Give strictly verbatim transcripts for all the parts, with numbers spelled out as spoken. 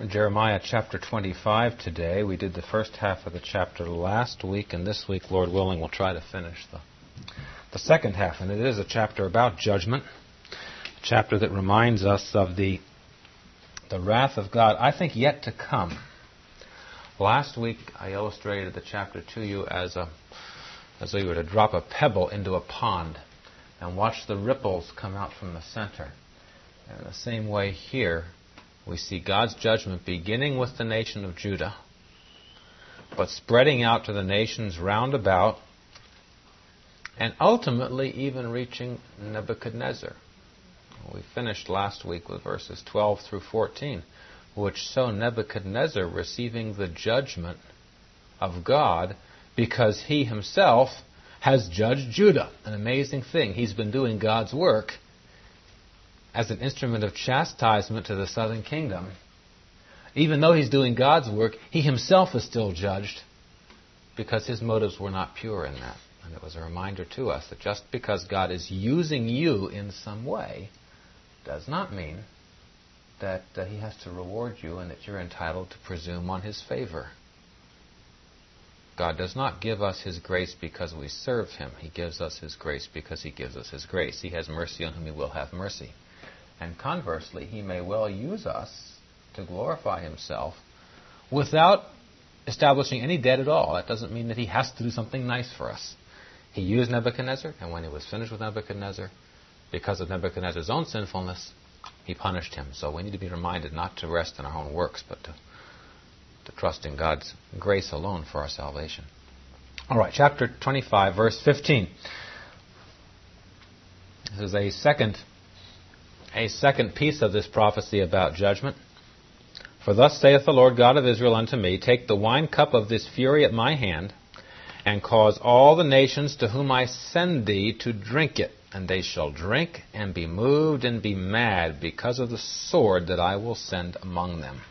Jeremiah chapter twenty-five today. We did the first half of the chapter last week, and this week, Lord willing, we'll try to finish the, the second half. And it is a chapter about judgment, a chapter that reminds us of the, the wrath of God, I think, yet to come. Last week, I illustrated the chapter to you as a as though you were to drop a pebble into a pond and watch the ripples come out from the center. And in the same way here, we see God's judgment beginning with the nation of Judah, but spreading out to the nations round about, and ultimately even reaching Nebuchadnezzar. We finished last week with verses twelve through fourteen, which show Nebuchadnezzar receiving the judgment of God because he himself has judged Judah. An amazing thing. He's been doing God's work as an instrument of chastisement to the southern kingdom. Even though he's doing God's work, he himself is still judged because his motives were not pure in that. And it was a reminder to us that just because God is using you in some way does not mean that uh, he has to reward you and that you're entitled to presume on his favor. God does not give us his grace because we serve him. He gives us his grace because he gives us his grace. He has mercy on whom he will have mercy. And conversely, he may well use us to glorify himself without establishing any debt at all. That doesn't mean that he has to do something nice for us. He used Nebuchadnezzar, and when he was finished with Nebuchadnezzar, because of Nebuchadnezzar's own sinfulness, he punished him. So we need to be reminded not to rest in our own works, but to, to trust in God's grace alone for our salvation. All right, chapter twenty-five, verse fifteen. This is a second A second piece of this prophecy about judgment. For thus saith the Lord God of Israel unto me, take the wine cup of this fury at my hand, and cause all the nations to whom I send thee to drink it. And they shall drink and be moved and be mad because of the sword that I will send among them.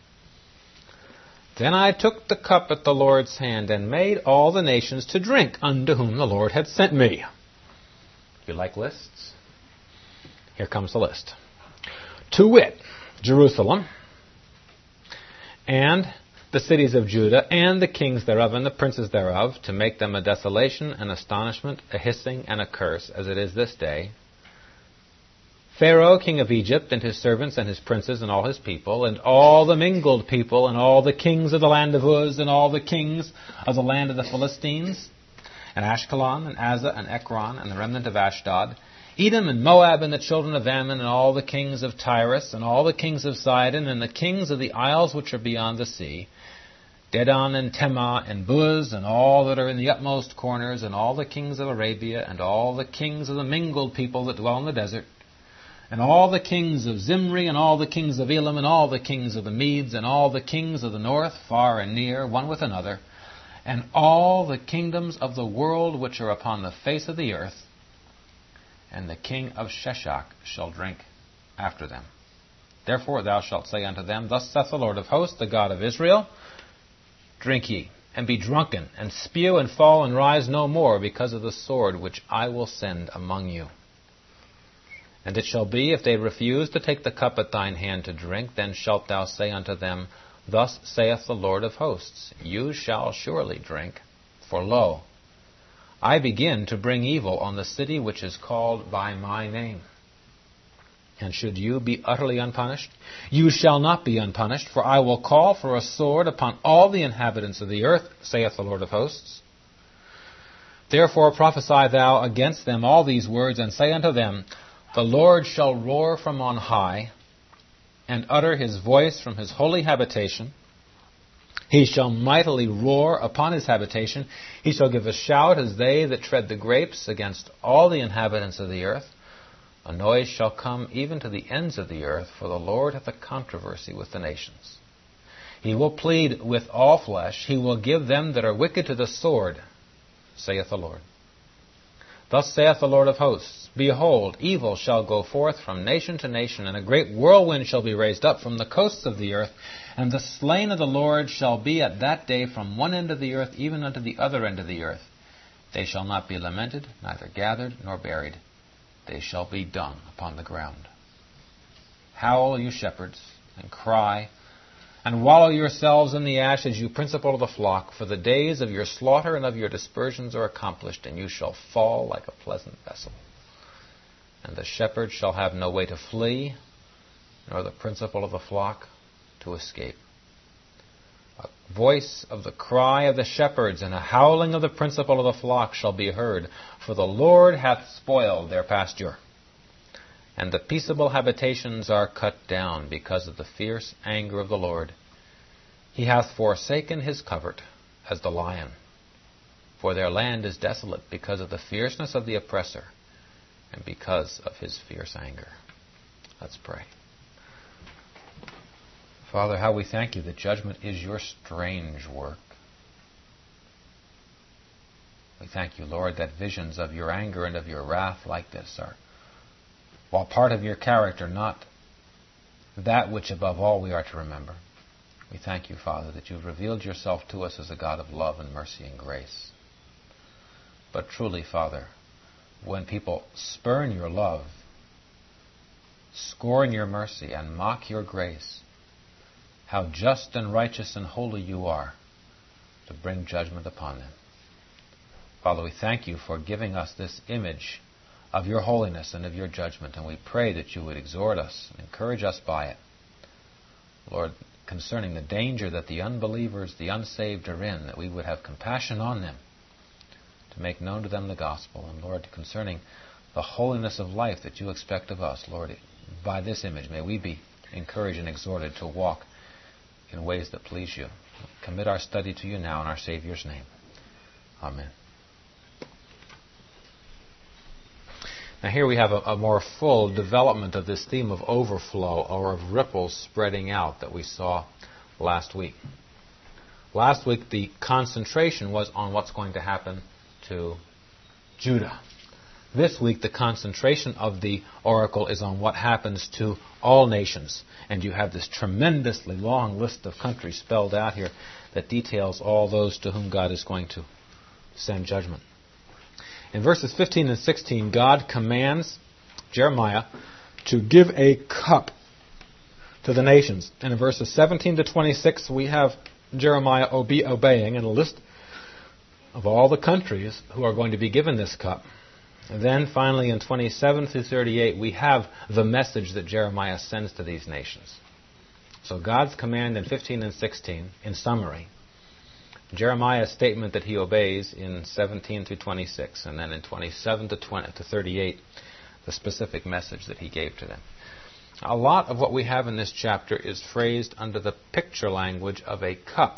Then I took the cup at the Lord's hand, and made all the nations to drink unto whom the Lord had sent me. You like lists? Here comes the list. To wit, Jerusalem, and the cities of Judah, and the kings thereof, and the princes thereof, to make them a desolation, an astonishment, a hissing, and a curse, as it is this day. Pharaoh, king of Egypt, and his servants, and his princes, and all his people, and all the mingled people, and all the kings of the land of Uz, and all the kings of the land of the Philistines, and Ashkelon, and Azza, and Ekron, and the remnant of Ashdod, Edom and Moab and the children of Ammon and all the kings of Tyrus and all the kings of Sidon and the kings of the isles which are beyond the sea, Dedan and Tema and Buz and all that are in the utmost corners and all the kings of Arabia and all the kings of the mingled people that dwell in the desert, and all the kings of Zimri and all the kings of Elam and all the kings of the Medes and all the kings of the north, far and near, one with another, and all the kingdoms of the world which are upon the face of the earth, and the king of Sheshach shall drink after them. Therefore thou shalt say unto them, Thus saith the Lord of hosts, the God of Israel, Drink ye, and be drunken, and spew, and fall, and rise no more, because of the sword which I will send among you. And it shall be, if they refuse to take the cup at thine hand to drink, then shalt thou say unto them, Thus saith the Lord of hosts, You shall surely drink, for lo, I begin to bring evil on the city which is called by my name. And should you be utterly unpunished, you shall not be unpunished, for I will call for a sword upon all the inhabitants of the earth, saith the Lord of hosts. Therefore prophesy thou against them all these words, and say unto them, The Lord shall roar from on high, and utter his voice from his holy habitation. He shall mightily roar upon his habitation. He shall give a shout as they that tread the grapes against all the inhabitants of the earth. A noise shall come even to the ends of the earth, for the Lord hath a controversy with the nations. He will plead with all flesh. He will give them that are wicked to the sword, saith the Lord. Thus saith the Lord of hosts, Behold, evil shall go forth from nation to nation, and a great whirlwind shall be raised up from the coasts of the earth, and the slain of the Lord shall be at that day from one end of the earth even unto the other end of the earth. They shall not be lamented, neither gathered nor buried. They shall be dung upon the ground. Howl, you shepherds, and cry, and wallow yourselves in the ashes, you principal of the flock, for the days of your slaughter and of your dispersions are accomplished, and you shall fall like a pleasant vessel. And the shepherd shall have no way to flee, nor the principal of the flock to escape. A voice of the cry of the shepherds and a howling of the principal of the flock shall be heard, for the Lord hath spoiled their pasture. And the peaceable habitations are cut down because of the fierce anger of the Lord. He hath forsaken his covert as the lion. For their land is desolate because of the fierceness of the oppressor and because of his fierce anger. Let's pray. Father, how we thank you that judgment is your strange work. We thank you, Lord, that visions of your anger and of your wrath like this are, while part of your character, not that which above all we are to remember. We thank you, Father, that you've revealed yourself to us as a God of love and mercy and grace. But truly, Father, when people spurn your love, scorn your mercy, and mock your grace, how just and righteous and holy you are to bring judgment upon them. Father, we thank you for giving us this image of your holiness and of your judgment, and we pray that you would exhort us and encourage us by it. Lord, concerning the danger that the unbelievers, the unsaved are in, that we would have compassion on them to make known to them the gospel. And Lord, concerning the holiness of life that you expect of us, Lord, by this image may we be encouraged and exhorted to walk in ways that please you. Commit our study to you now in our Savior's name. Amen. Now here we have a, a more full development of this theme of overflow or of ripples spreading out that we saw last week. Last week the concentration was on what's going to happen to Judah. This week the concentration of the oracle is on what happens to all nations. And you have this tremendously long list of countries spelled out here that details all those to whom God is going to send judgment. In verses fifteen and sixteen, God commands Jeremiah to give a cup to the nations. And in verses seventeen to twenty-six, we have Jeremiah obe- obeying in a list of all the countries who are going to be given this cup. And then finally in twenty-seven through thirty-eight, we have the message that Jeremiah sends to these nations. So God's command in fifteen and sixteen, in summary, Jeremiah's statement that he obeys in seventeen through twenty-six, and then in twenty-seven to thirty-eight, the specific message that he gave to them. A lot of what we have in this chapter is phrased under the picture language of a cup.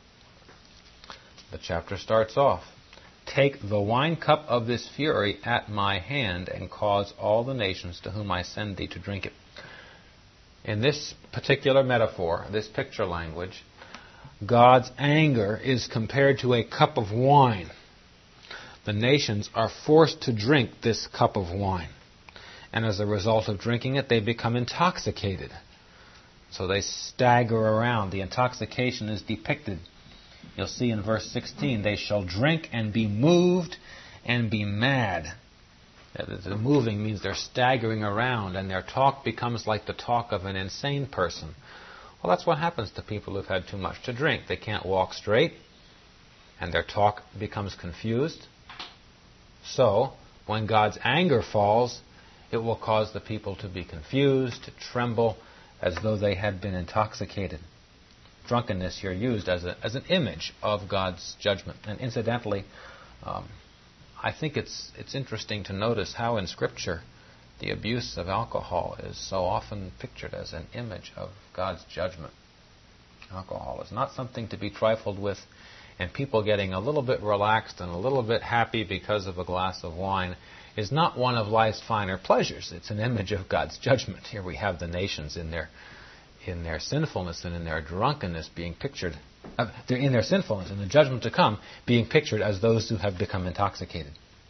The chapter starts off, "Take the wine cup of this fury at my hand, and cause all the nations to whom I send thee to drink it." In this particular metaphor, this picture language, God's anger is compared to a cup of wine. The nations are forced to drink this cup of wine. And as a result of drinking it, they become intoxicated. So they stagger around. The intoxication is depicted. You'll see in verse sixteen, "They shall drink and be moved and be mad." The moving means they're staggering around, and their talk becomes like the talk of an insane person. Well, that's what happens to people who've had too much to drink. They can't walk straight, and their talk becomes confused. So, when God's anger falls, it will cause the people to be confused, to tremble, as though they had been intoxicated. Drunkenness here used as a, as an image of God's judgment. And incidentally, um, I think it's it's interesting to notice how in Scripture the abuse of alcohol is so often pictured as an image of God's judgment. Alcohol is not something to be trifled with, and people getting a little bit relaxed and a little bit happy because of a glass of wine is not one of life's finer pleasures. It's an image of God's judgment. Here we have the nations in their in their sinfulness and in their drunkenness being pictured, uh, in their sinfulness and the judgment to come being pictured as those who have become intoxicated.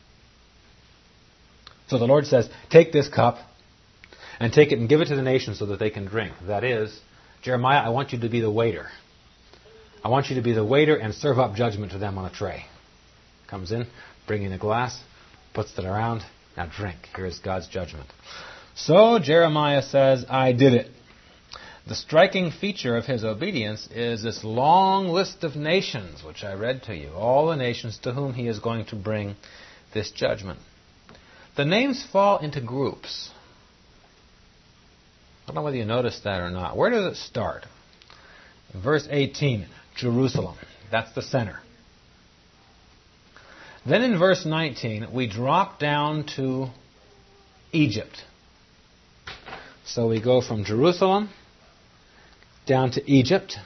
So the Lord says, take this cup and take it and give it to the nations so that they can drink. That is, Jeremiah, I want you to be the waiter. I want you to be the waiter and serve up judgment to them on a tray. Comes in, bringing a glass, puts it around, now drink. Here is God's judgment. So Jeremiah says, I did it. The striking feature of his obedience is this long list of nations, which I read to you, all the nations to whom he is going to bring this judgment. The names fall into groups. I don't know whether you noticed that or not. Where does it start? In verse eighteen, Jerusalem. That's the center. Then in verse nineteen, we drop down to Egypt. So we go from Jerusalem down to Egypt.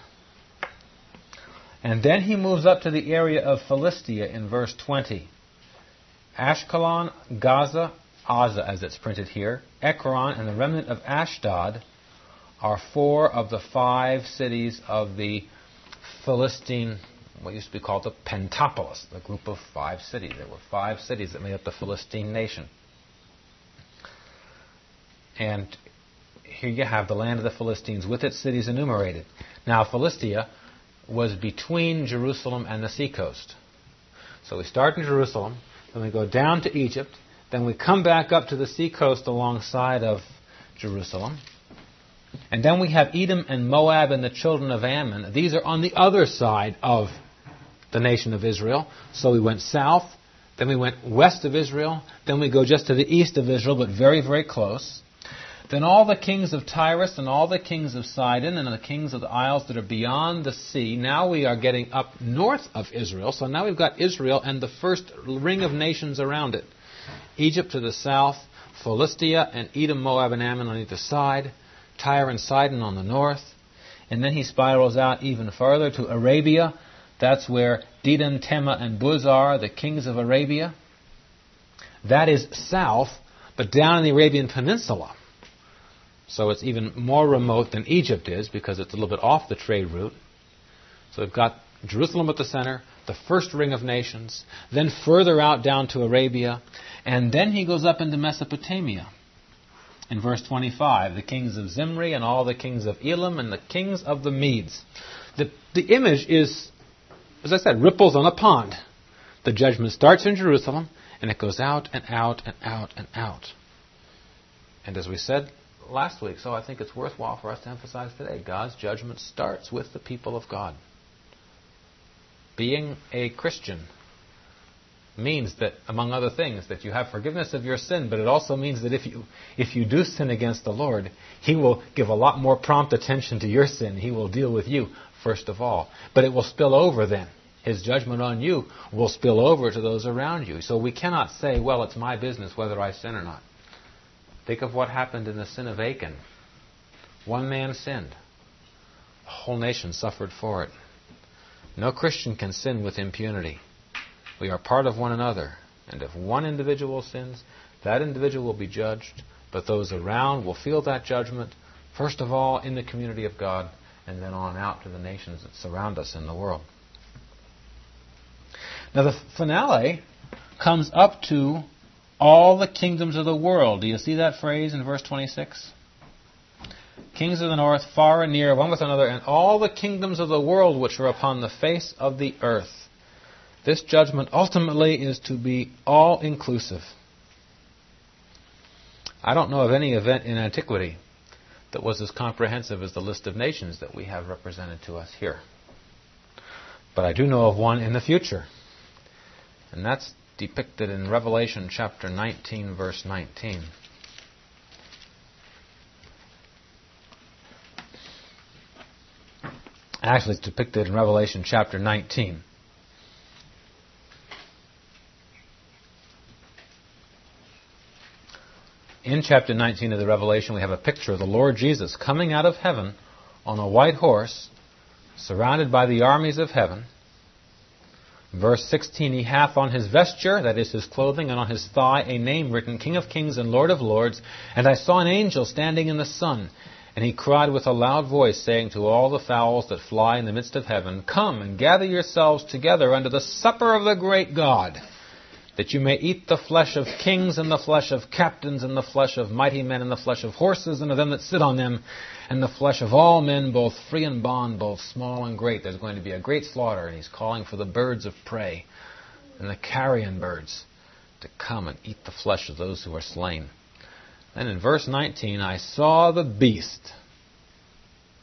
And then he moves up to the area of Philistia in verse twenty. Ashkelon, Gaza, Gaza as it's printed here, Ekron, and the remnant of Ashdod are four of the five cities of the Philistine, what used to be called the Pentapolis, the group of five cities. There were five cities that made up the Philistine nation. And here you have the land of the Philistines with its cities enumerated. Now, Philistia was between Jerusalem and the seacoast. So we start in Jerusalem, then we go down to Egypt, then we come back up to the seacoast alongside of Jerusalem. And then we have Edom and Moab and the children of Ammon. These are on the other side of the nation of Israel. So we went south, then we went west of Israel, then we go just to the east of Israel, but very, very close. Then all the kings of Tyrus and all the kings of Sidon and the kings of the isles that are beyond the sea. Now we are getting up north of Israel. So now we've got Israel and the first ring of nations around it. Egypt to the south, Philistia and Edom, Moab, and Ammon on either side, Tyre and Sidon on the north. And then he spirals out even further to Arabia. That's where Dedan, Tema, and Buz are, the kings of Arabia. That is south, but down in the Arabian Peninsula. So it's even more remote than Egypt is because it's a little bit off the trade route. So we've got Jerusalem at the center, the first ring of nations, then further out down to Arabia, and then he goes up into Mesopotamia. In verse twenty-five, the kings of Zimri and all the kings of Elam and the kings of the Medes. The, the image is, as I said, ripples on a pond. The judgment starts in Jerusalem, and it goes out and out and out and out. And as we said last week, so I think it's worthwhile for us to emphasize today, God's judgment starts with the people of God. Being a Christian means that, among other things, that you have forgiveness of your sin, but it also means that if you if you do sin against the Lord, He will give a lot more prompt attention to your sin. He will deal with you first of all. But it will spill over then. His judgment on you will spill over to those around you. So we cannot say, well, it's my business whether I sin or not. Think of what happened in the sin of Achan. One man sinned. The whole nation suffered for it. No Christian can sin with impunity. We are part of one another. And if one individual sins, that individual will be judged, but those around will feel that judgment, first of all in the community of God, and then on out to the nations that surround us in the world. Now the finale comes up to all the kingdoms of the world. Do you see that phrase in verse twenty-six? Kings of the north, far and near, one with another, and all the kingdoms of the world which are upon the face of the earth. This judgment ultimately is to be all-inclusive. I don't know of any event in antiquity that was as comprehensive as the list of nations that we have represented to us here. But I do know of one in the future. And that's depicted in Revelation chapter nineteen, verse nineteen. Actually, it's depicted in Revelation chapter nineteen. In chapter nineteen of the Revelation, we have a picture of the Lord Jesus coming out of heaven on a white horse, surrounded by the armies of heaven. Verse sixteen, he hath on his vesture, that is his clothing, and on his thigh a name written, King of Kings and Lord of Lords. And I saw an angel standing in the sun, and he cried with a loud voice, saying to all the fowls that fly in the midst of heaven, Come and gather yourselves together unto the supper of the great God, that you may eat the flesh of kings, and the flesh of captains, and the flesh of mighty men, and the flesh of horses, and of them that sit on them, and the flesh of all men, both free and bond, both small and great. There's going to be a great slaughter, and he's calling for the birds of prey and the carrion birds to come and eat the flesh of those who are slain. Then in verse nineteen, I saw the beast.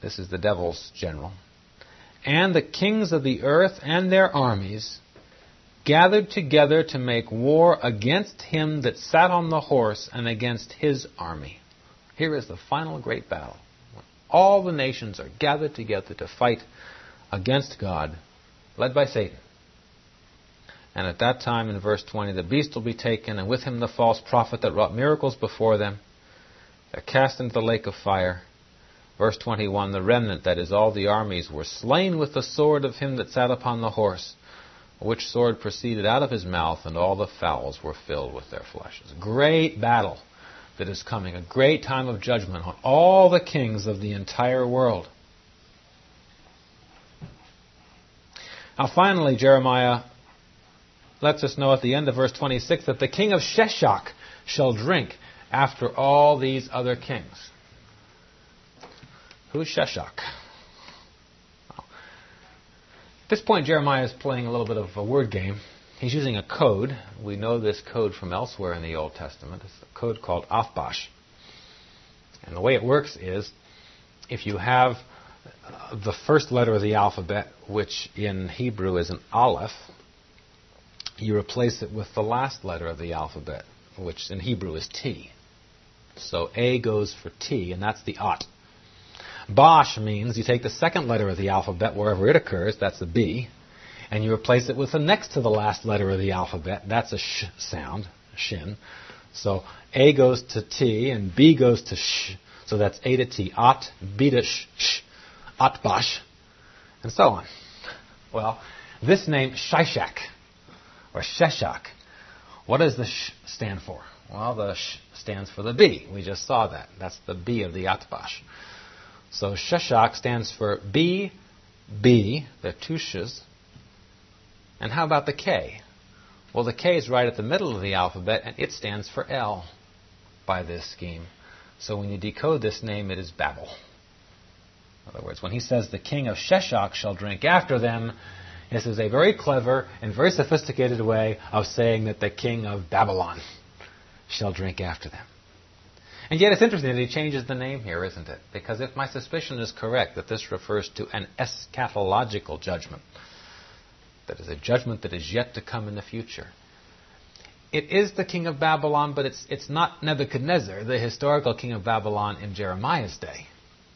This is the devil's general. And the kings of the earth and their armies gathered together to make war against him that sat on the horse and against his army. Here is the final great battle. When all the nations are gathered together to fight against God, led by Satan. And at that time, in verse twenty, the beast will be taken, and with him the false prophet that wrought miracles before them. They're cast into the lake of fire. Verse twenty-one, the remnant, that is, all the armies, were slain with the sword of him that sat upon the horse, which sword proceeded out of his mouth, and all the fowls were filled with their flesh. It's a great battle that is coming, a great time of judgment on all the kings of the entire world. Now finally, Jeremiah lets us know at the end of verse twenty-six that the king of Sheshach shall drink after all these other kings. Who's Sheshach? At this point, Jeremiah is playing a little bit of a word game. He's using a code. We know this code from elsewhere in the Old Testament. It's a code called Athbash. And the way it works is, if you have uh, the first letter of the alphabet, which in Hebrew is an aleph, you replace it with the last letter of the alphabet, which in Hebrew is T. So A goes for T, and that's the At. Bash means you take the second letter of the alphabet wherever it occurs, that's a B, and you replace it with the next to the last letter of the alphabet, that's a sh sound, shin. So A goes to T and B goes to sh, so that's A to T, At, B to sh, sh, Atbash, and so on. Well, this name, Shishak, or Sheshach, what does the sh stand for? Well, the sh stands for the B. We just saw that. That's the B of the Atbash. So Sheshach stands for B, B, there are two sh's. And how about the K? Well, the K is right at the middle of the alphabet, and it stands for L by this scheme. So when you decode this name, it is Babel. In other words, when he says the king of Sheshach shall drink after them, this is a very clever and very sophisticated way of saying that the king of Babylon shall drink after them. And yet it's interesting that he changes the name here, isn't it? Because if my suspicion is correct that this refers to an eschatological judgment, that is a judgment that is yet to come in the future, it is the king of Babylon, but it's, it's not Nebuchadnezzar, the historical king of Babylon in Jeremiah's day.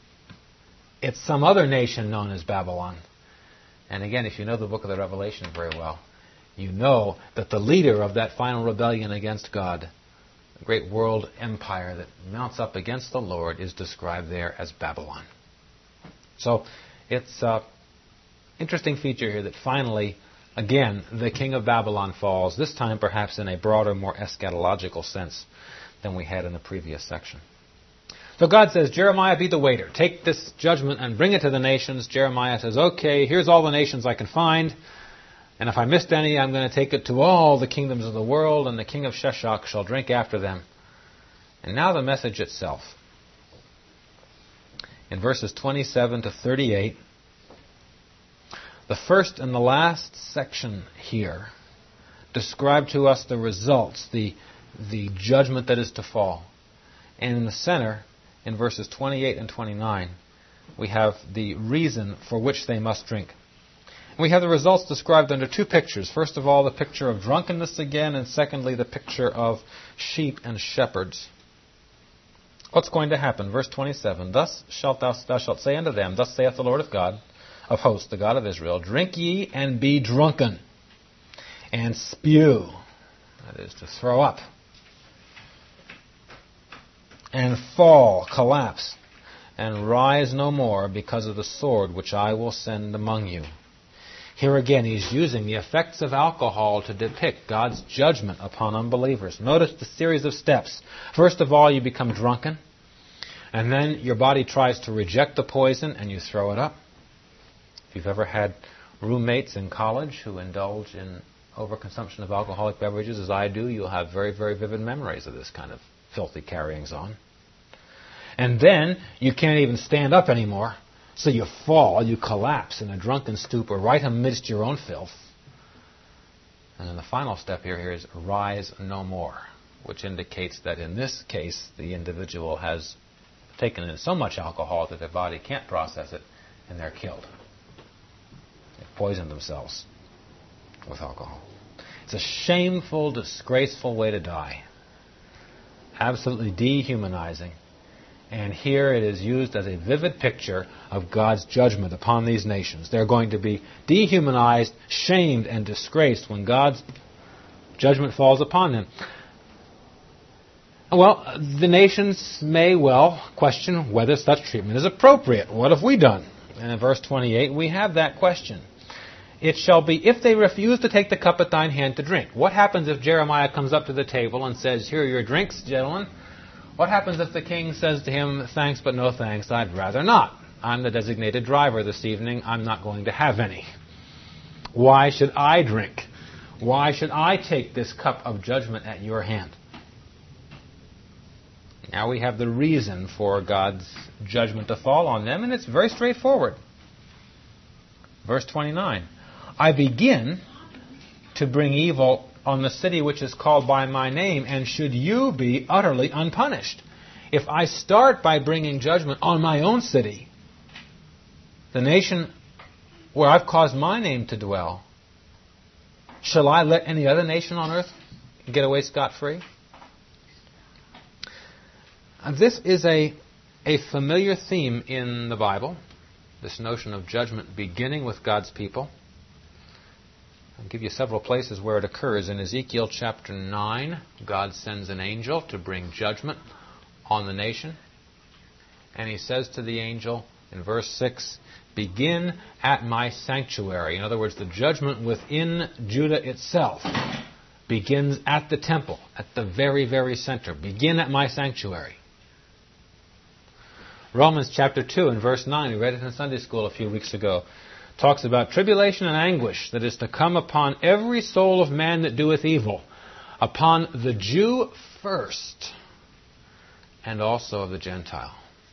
It's some other nation known as Babylon. And again, if you know the book of the Revelation very well, you know that the leader of that final rebellion against God, the great world empire that mounts up against the Lord, is described there as Babylon. So it's an interesting feature here that finally, again, the king of Babylon falls, this time perhaps in a broader, more eschatological sense than we had in the previous section. So God says, Jeremiah, be the waiter. Take this judgment and bring it to the nations. Jeremiah says, okay, here's all the nations I can find. And if I missed any, I'm going to take it to all the kingdoms of the world, and the king of Sheshach shall drink after them. And now the message itself. In verses twenty-seven to thirty-eight, the first and the last section here describe to us the results, the, the judgment that is to fall. And in the center, in verses twenty-eight and twenty-nine, we have the reason for which they must drink. We have the results described under two pictures. First of all, the picture of drunkenness again, and secondly, the picture of sheep and shepherds. What's going to happen? Verse twenty-seven, Thus shalt thou, thou shalt say unto them, Thus saith the Lord of God, of hosts, the God of Israel, Drink ye and be drunken, and spew, that is, to throw up, and fall, collapse, and rise no more because of the sword which I will send among you. Here again, he's using the effects of alcohol to depict God's judgment upon unbelievers. Notice the series of steps. First of all, you become drunken, and then your body tries to reject the poison, and you throw it up. If you've ever had roommates in college who indulge in overconsumption of alcoholic beverages, as I do, you'll have very, very vivid memories of this kind of filthy carryings on. And then you can't even stand up anymore. So you fall, you collapse in a drunken stupor right amidst your own filth. And then the final step here, here is rise no more, which indicates that in this case the individual has taken in so much alcohol that their body can't process it, and they're killed. They poison themselves with alcohol. It's a shameful, disgraceful way to die. Absolutely dehumanizing. And here it is used as a vivid picture of God's judgment upon these nations. They're going to be dehumanized, shamed, and disgraced when God's judgment falls upon them. Well, the nations may well question whether such treatment is appropriate. What have we done? And in verse twenty-eight, we have that question. It shall be, if they refuse to take the cup at thine hand to drink. What happens if Jeremiah comes up to the table and says, here are your drinks, gentlemen? What happens if the king says to him, thanks but no thanks, I'd rather not. I'm the designated driver this evening. I'm not going to have any. Why should I drink? Why should I take this cup of judgment at your hand? Now we have the reason for God's judgment to fall on them, and it's very straightforward. Verse twenty-nine. I begin to bring evil on the city which is called by my name, and should you be utterly unpunished. If I start by bringing judgment on my own city, the nation where I've caused my name to dwell, shall I let any other nation on earth get away scot-free? This is a, a familiar theme in the Bible, this notion of judgment beginning with God's people. I'll give you several places where it occurs. In Ezekiel chapter nine, God sends an angel to bring judgment on the nation. And he says to the angel in verse six, begin at my sanctuary. In other words, the judgment within Judah itself begins at the temple, at the very, very center. Begin at my sanctuary. Romans chapter two and verse nine, we read it in Sunday school a few weeks ago, talks about tribulation and anguish that is to come upon every soul of man that doeth evil, upon the Jew first, and also of the Gentile.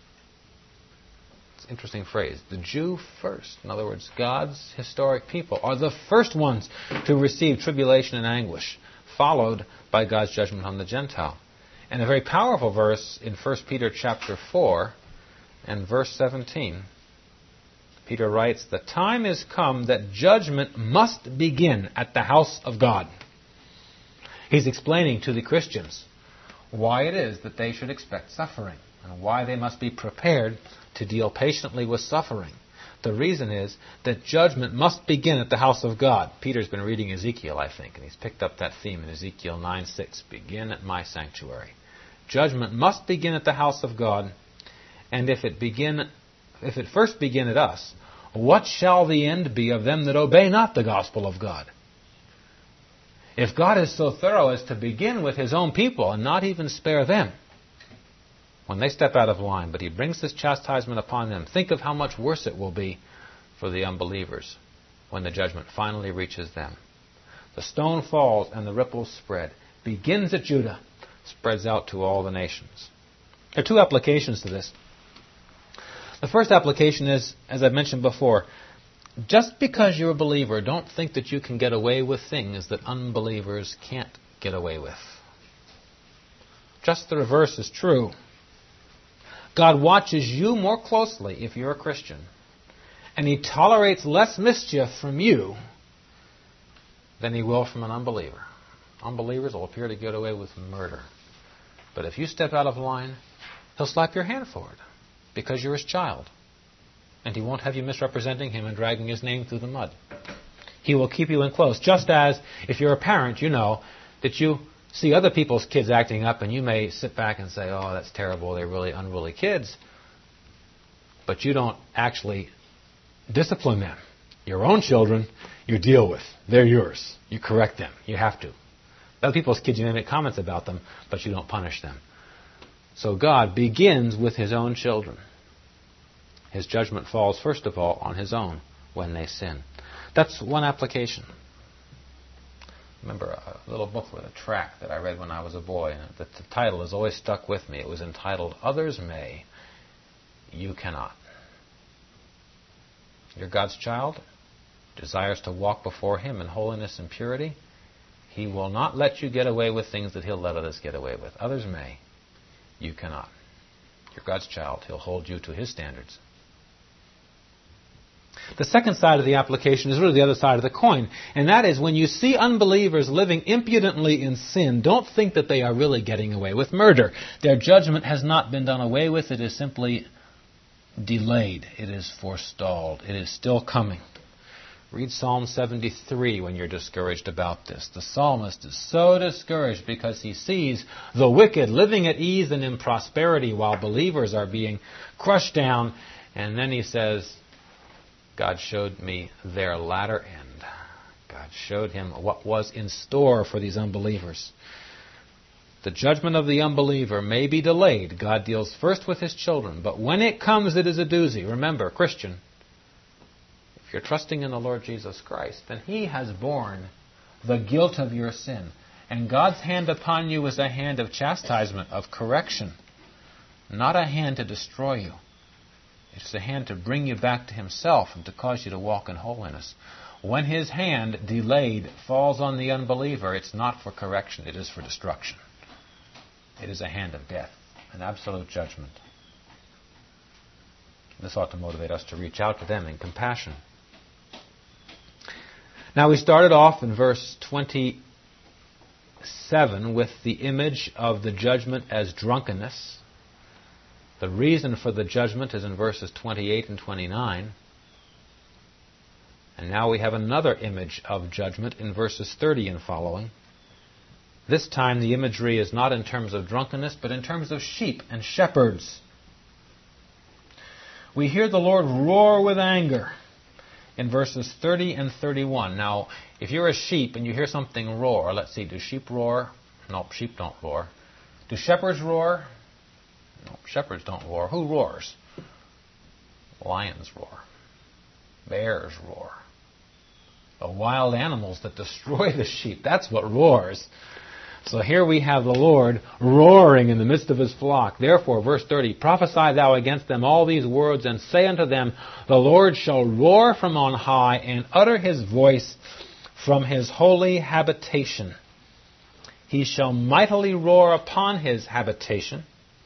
It's an interesting phrase. The Jew first. In other words, God's historic people are the first ones to receive tribulation and anguish, followed by God's judgment on the Gentile. And a very powerful verse in First Peter chapter four and verse seventeen. Peter writes, the time is come that judgment must begin at the house of God. He's explaining to the Christians why it is that they should expect suffering and why they must be prepared to deal patiently with suffering. The reason is that judgment must begin at the house of God. Peter's been reading Ezekiel, I think, and he's picked up that theme in Ezekiel nine six. Begin at my sanctuary. Judgment must begin at the house of God, and if it begin If it first begin at us, what shall the end be of them that obey not the gospel of God? If God is so thorough as to begin with his own people and not even spare them when they step out of line, but he brings this chastisement upon them, think of how much worse it will be for the unbelievers when the judgment finally reaches them. The stone falls and the ripples spread. Begins at Judah, spreads out to all the nations. There are two applications to this. The first application is, as I've mentioned before, just because you're a believer, don't think that you can get away with things that unbelievers can't get away with. Just the reverse is true. God watches you more closely if you're a Christian, and he tolerates less mischief from you than he will from an unbeliever. Unbelievers will appear to get away with murder. But if you step out of line, he'll slap your hand for it, because you're his child. And he won't have you misrepresenting him and dragging his name through the mud. He will keep you in close. Just as if you're a parent, you know that you see other people's kids acting up and you may sit back and say, oh, that's terrible, they're really unruly kids. But you don't actually discipline them. Your own children, you deal with. They're yours. You correct them. You have to. Other people's kids, you may make comments about them, but you don't punish them. So God begins with his own children. His judgment falls, first of all, on his own when they sin. That's one application. Remember a little book with a tract that I read when I was a boy, and the, the title has always stuck with me. It was entitled, Others May, You Cannot. You're God's child, desires to walk before him in holiness and purity. He will not let you get away with things that he'll let others get away with. Others may. You cannot. You're God's child. He'll hold you to His standards. The second side of the application is really the other side of the coin, and that is when you see unbelievers living impudently in sin, don't think that they are really getting away with murder. Their judgment has not been done away with. It is simply delayed. It is forestalled. It is still coming. Read Psalm seventy-three when you're discouraged about this. The psalmist is so discouraged because he sees the wicked living at ease and in prosperity while believers are being crushed down, and then he says, God showed me their latter end. God showed him what was in store for these unbelievers. The judgment of the unbeliever may be delayed. God deals first with His children, but when it comes, it is a doozy. Remember, Christian, if you're trusting in the Lord Jesus Christ, then He has borne the guilt of your sin. And God's hand upon you is a hand of chastisement, of correction, not a hand to destroy you. It's a hand to bring you back to Himself and to cause you to walk in holiness. When His hand, delayed, falls on the unbeliever, it's not for correction, it is for destruction. It is a hand of death, an absolute judgment. This ought to motivate us to reach out to them in compassion. Now we started off in verse twenty-seven with the image of the judgment as drunkenness. The reason for the judgment is in verses twenty-eight and twenty-nine. And now we have another image of judgment in verses thirty and following. This time the imagery is not in terms of drunkenness, but in terms of sheep and shepherds. We hear the Lord roar with anger in verses thirty and thirty-one. Now, if you're a sheep and you hear something roar, let's see, do sheep roar? No, sheep don't roar. Do shepherds roar? No, shepherds don't roar. Who roars? Lions roar. Bears roar. The wild animals that destroy the sheep, that's what roars. So here we have the Lord roaring in the midst of His flock. Therefore, verse thirty, prophesy thou against them all these words, and say unto them, the Lord shall roar from on high, and utter His voice from His holy habitation. He shall mightily roar upon His habitation.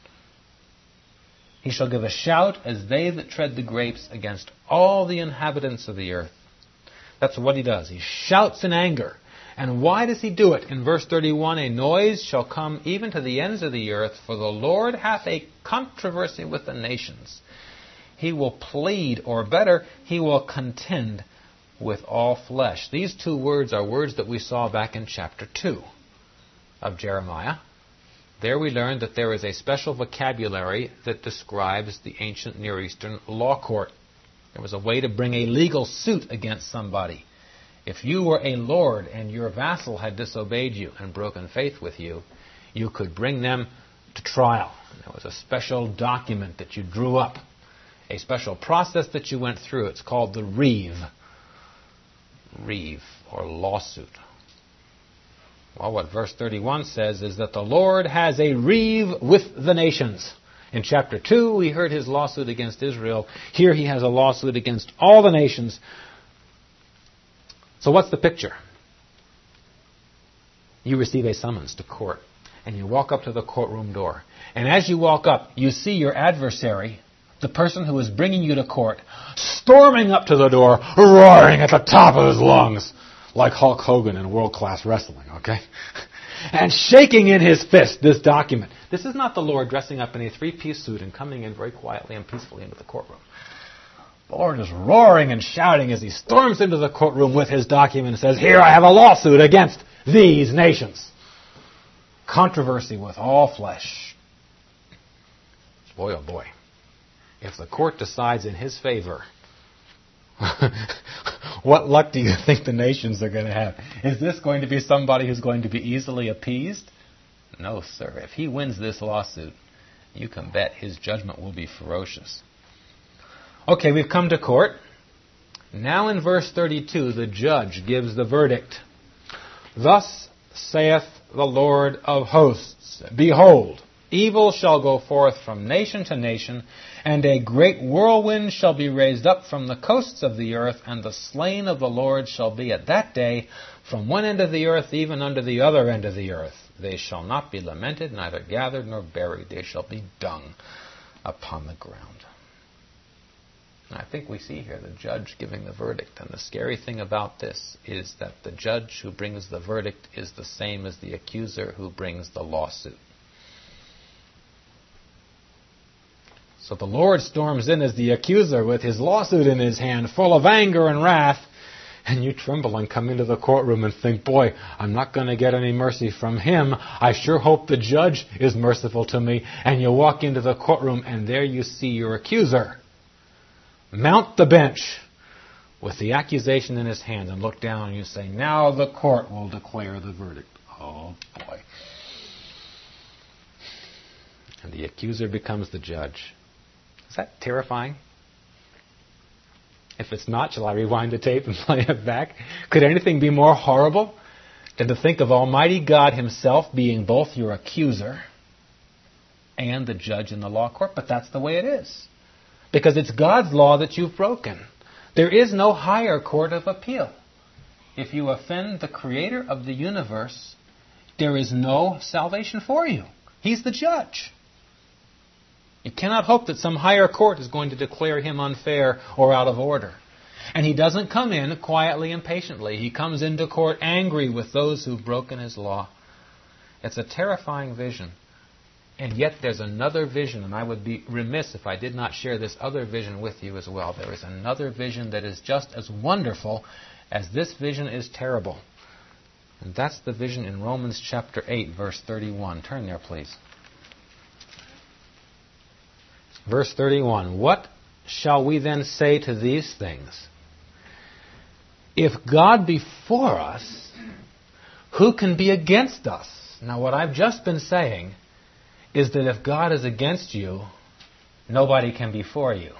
He shall give a shout as they that tread the grapes against all the inhabitants of the earth. That's what He does. He shouts in anger. And why does He do it? In verse thirty-one, a noise shall come even to the ends of the earth, for the Lord hath a controversy with the nations. He will plead, or better, He will contend with all flesh. These two words are words that we saw back in chapter two of Jeremiah. There we learned that there is a special vocabulary that describes the ancient Near Eastern law court. There was a way to bring a legal suit against somebody. If you were a lord and your vassal had disobeyed you and broken faith with you, you could bring them to trial. There was a special document that you drew up, a special process that you went through. It's called the reeve. Reeve, or lawsuit. Well, what verse thirty-one says is that the Lord has a reeve with the nations. In chapter two, we heard His lawsuit against Israel. Here He has a lawsuit against all the nations. So what's the picture? You receive a summons to court, and you walk up to the courtroom door. And as you walk up, you see your adversary, the person who is bringing you to court, storming up to the door, roaring at the top of his lungs, like Hulk Hogan in world-class wrestling, okay? And shaking in his fist this document. This is not the Lord dressing up in a three-piece suit and coming in very quietly and peacefully into the courtroom. The Lord is roaring and shouting as He storms into the courtroom with His document and says, here I have a lawsuit against these nations. Controversy with all flesh. Boy, oh boy. If the court decides in His favor, what luck do you think the nations are going to have? Is this going to be somebody who's going to be easily appeased? No, sir. If He wins this lawsuit, you can bet His judgment will be ferocious. Okay, we've come to court. Now in verse thirty-two, the judge gives the verdict. Thus saith the Lord of hosts, behold, evil shall go forth from nation to nation, and a great whirlwind shall be raised up from the coasts of the earth, and the slain of the Lord shall be at that day from one end of the earth even unto the other end of the earth. They shall not be lamented, neither gathered nor buried. They shall be dung. upon the ground. And I think we see here the judge giving the verdict. And the scary thing about this is that the judge who brings the verdict is the same as the accuser who brings the lawsuit. So the Lord storms in as the accuser with his lawsuit in his hand, full of anger and wrath. And you tremble and come into the courtroom and think, boy, I'm not going to get any mercy from him. I sure hope the judge is merciful to me. And you walk into the courtroom and there you see your accuser mount the bench with the accusation in his hand and look down and you say, now the court will declare the verdict. Oh boy. And the accuser becomes the judge. Is that terrifying? If it's not, shall I rewind the tape and play it back? Could anything be more horrible than to think of Almighty God himself being both your accuser and the judge in the law court? But that's the way it is. Because it's God's law that you've broken. There is no higher court of appeal. If you offend the creator of the universe, there is no salvation for you. He's the judge. You cannot hope that some higher court is going to declare him unfair or out of order. And he doesn't come in quietly and patiently. He comes into court angry with those who've broken his law. It's a terrifying vision. And yet there's another vision, and I would be remiss if I did not share this other vision with you as well. There is another vision that is just as wonderful as this vision is terrible. And that's the vision in Romans chapter eight, verse thirty-one. Turn there, please. Verse thirty-one, what shall we then say to these things? If God be for us, who can be against us? Now what I've just been saying is that if God is against you, nobody can be for you.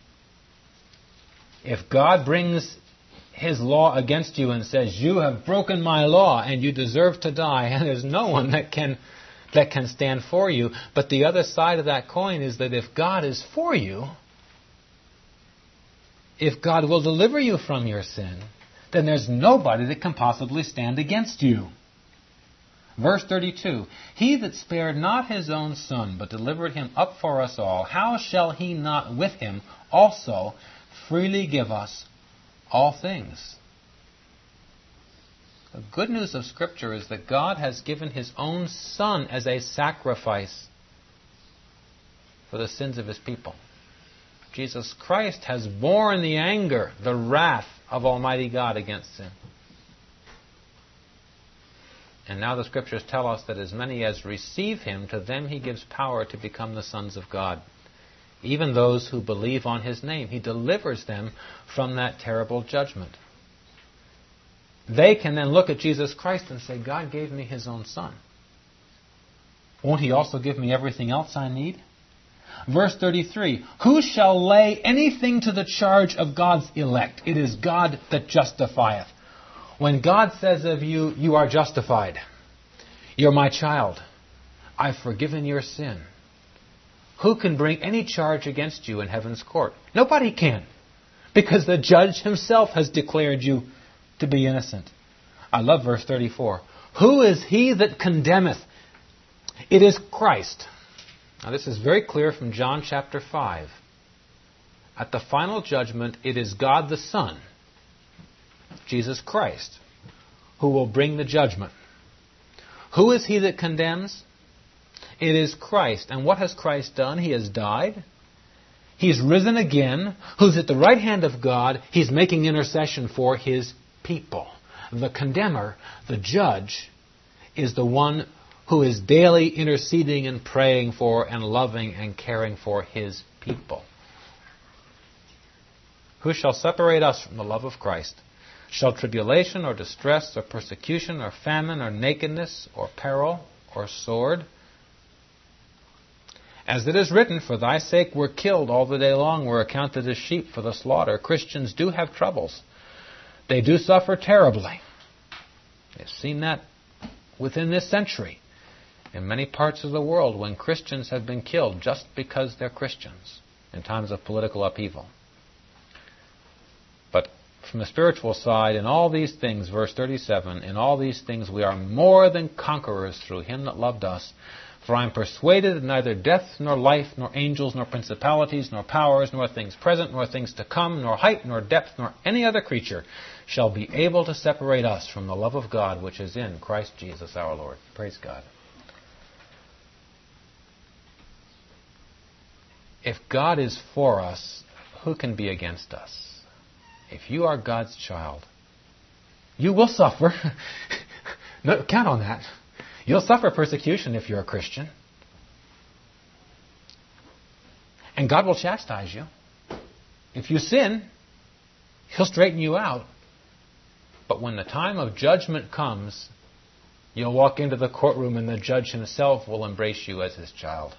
If God brings his law against you and says, you have broken my law and you deserve to die, and there's no one that can that can stand for you. But the other side of that coin is that if God is for you, if God will deliver you from your sin, then there's nobody that can possibly stand against you. Verse thirty-two, he that spared not his own son, but delivered him up for us all, how shall he not with him also freely give us all things? The good news of Scripture is that God has given his own Son as a sacrifice for the sins of his people. Jesus Christ has borne the anger, the wrath of Almighty God against sin. And now the Scriptures tell us that as many as receive him, to them he gives power to become the sons of God. Even those who believe on his name. He delivers them from that terrible judgment. They can then look at Jesus Christ and say, God gave me his own Son. Won't he also give me everything else I need? Verse thirty-three, who shall lay anything to the charge of God's elect? It is God that justifieth. When God says of you, you are justified. You're my child. I've forgiven your sin. Who can bring any charge against you in heaven's court? Nobody can. Because the judge himself has declared you to be innocent. I love verse thirty-four. Who is he that condemneth? It is Christ. Now this is very clear from John chapter five. At the final judgment, it is God the Son, Jesus Christ, who will bring the judgment. Who is he that condemns? It is Christ. And what has Christ done? He has died. He's risen again. Who's at the right hand of God. He's making intercession for his people. The condemner, the judge, is the one who is daily interceding and praying for and loving and caring for his people. Who shall separate us from the love of Christ? Shall tribulation or distress or persecution or famine or nakedness or peril or sword? As it is written, for thy sake we're killed all the day long, we're accounted as sheep for the slaughter. Christians do have troubles. They do suffer terribly. We've seen that within this century in many parts of the world when Christians have been killed just because they're Christians in times of political upheaval. But from the spiritual side, in all these things, verse thirty-seven, in all these things we are more than conquerors through him that loved us. For I am persuaded that neither death, nor life, nor angels, nor principalities, nor powers, nor things present, nor things to come, nor height, nor depth, nor any other creature shall be able to separate us from the love of God which is in Christ Jesus our Lord. Praise God. If God is for us, who can be against us? If you are God's child, you will suffer. No, count on that. You'll suffer persecution if you're a Christian. And God will chastise you. If you sin, He'll straighten you out. But when the time of judgment comes, you'll walk into the courtroom and the judge himself will embrace you as his child.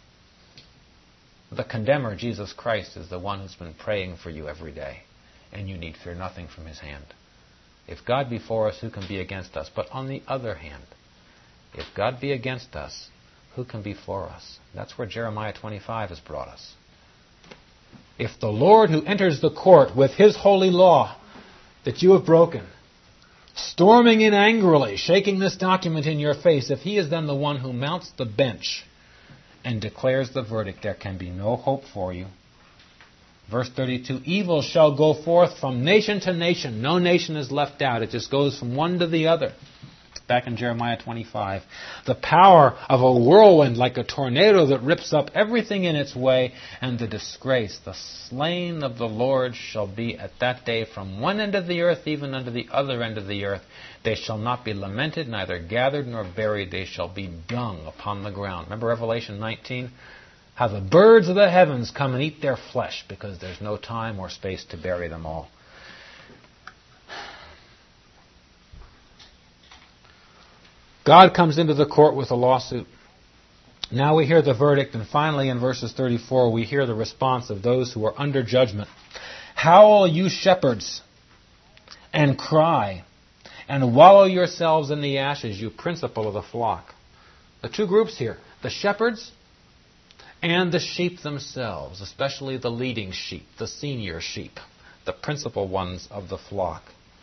The condemner, Jesus Christ, is the one who's been praying for you every day. And you need fear nothing from His hand. If God be for us, who can be against us? But on the other hand, if God be against us, who can be for us? That's where Jeremiah twenty-five has brought us. If the Lord who enters the court with His holy law that you have broken, storming in angrily, shaking this document in your face, if He is then the one who mounts the bench and declares the verdict, there can be no hope for you. Verse thirty-two, evil shall go forth from nation to nation. No nation is left out. It just goes from one to the other. Back in Jeremiah twenty-five. The power of a whirlwind like a tornado that rips up everything in its way, and the disgrace, the slain of the Lord shall be at that day from one end of the earth even unto the other end of the earth. They shall not be lamented, neither gathered nor buried. They shall be dung upon the ground. Remember Revelation nineteen? How the birds of the heavens come and eat their flesh because there's no time or space to bury them all. God comes into the court with a lawsuit. Now we hear the verdict, and finally in verses thirty-four we hear the response of those who are under judgment. Howl, you shepherds, and cry, and wallow yourselves in the ashes, you principal of the flock. The two groups here, the shepherds and the sheep themselves, especially the leading sheep, the senior sheep, the principal ones of the flock.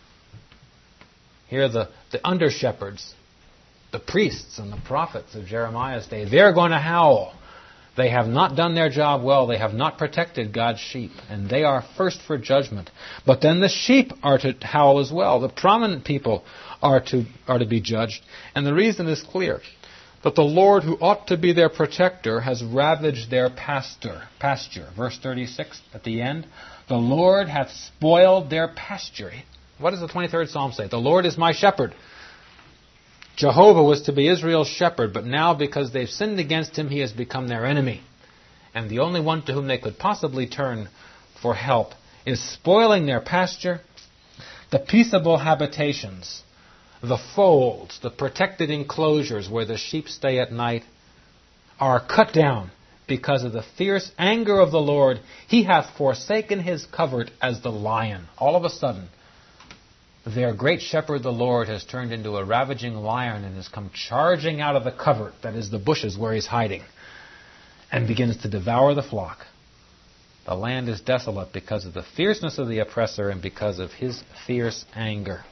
Here the, the under-shepherds, the priests and the prophets of Jeremiah's day, they're going to howl. They have not done their job well. They have not protected God's sheep. And they are first for judgment. But then the sheep are to howl as well. The prominent people are to, are to be judged. And the reason is clear. That the Lord, who ought to be their protector, has ravaged their pasture. pasture. Verse thirty-six at the end. The Lord hath spoiled their pasture. What does the twenty-third Psalm say? The Lord is my shepherd. Jehovah was to be Israel's shepherd, but now because they've sinned against Him, He has become their enemy. And the only one to whom they could possibly turn for help is spoiling their pasture. The peaceable habitations, the folds, the protected enclosures where the sheep stay at night, are cut down because of the fierce anger of the Lord. He hath forsaken His covert as the lion. All of a sudden, their great shepherd, the Lord, has turned into a ravaging lion and has come charging out of the covert, that is the bushes where He's hiding, and begins to devour the flock. The land is desolate because of the fierceness of the oppressor and because of his fierce anger.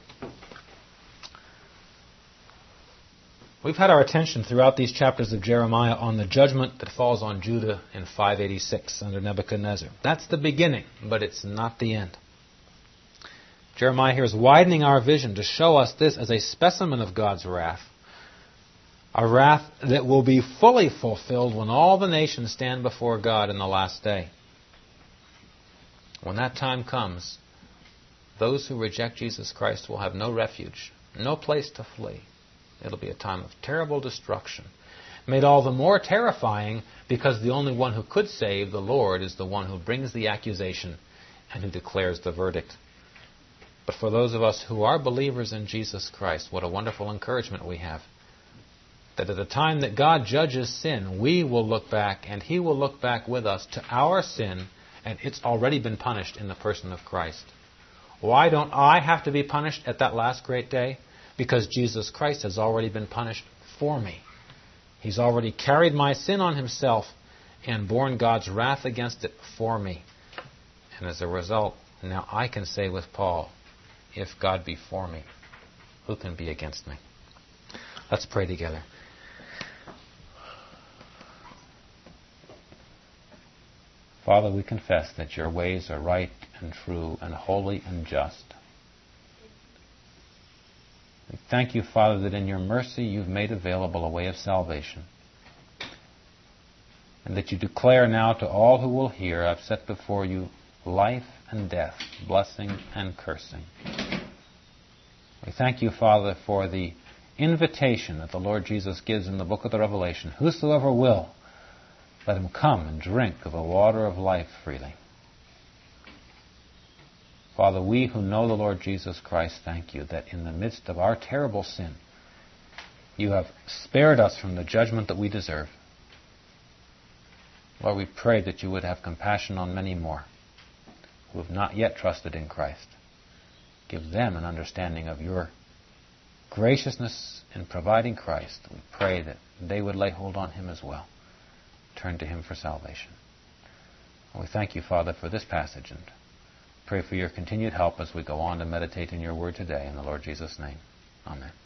We've had our attention throughout these chapters of Jeremiah on the judgment that falls on Judah in five eighty-six under Nebuchadnezzar. That's the beginning, but it's not the end. Jeremiah here is widening our vision to show us this as a specimen of God's wrath. A wrath that will be fully fulfilled when all the nations stand before God in the last day. When that time comes, those who reject Jesus Christ will have no refuge, no place to flee. It'll be a time of terrible destruction, made all the more terrifying because the only one who could save, the Lord, is the one who brings the accusation and who declares the verdict. But for those of us who are believers in Jesus Christ, what a wonderful encouragement we have. That at the time that God judges sin, we will look back, and He will look back with us to our sin, and it's already been punished in the person of Christ. Why don't I have to be punished at that last great day? Because Jesus Christ has already been punished for me. He's already carried my sin on Himself and borne God's wrath against it for me. And as a result, now I can say with Paul, if God be for me, who can be against me? Let's pray together. Father, we confess that your ways are right and true and holy and just. We thank you, Father, that in your mercy you've made available a way of salvation, and that you declare now to all who will hear, I've set before you life and death, blessing and cursing. We thank you, Father, for the invitation that the Lord Jesus gives in the book of the Revelation. Whosoever will, let him come and drink of the water of life freely. Father, we who know the Lord Jesus Christ thank you that in the midst of our terrible sin, you have spared us from the judgment that we deserve. Lord, we pray that you would have compassion on many more who have not yet trusted in Christ. Give them an understanding of your graciousness in providing Christ. We pray that they would lay hold on him as well. Turn to him for salvation. And we thank you, Father, for this passage, and pray for your continued help as we go on to meditate in your word today. In the Lord Jesus' name, amen.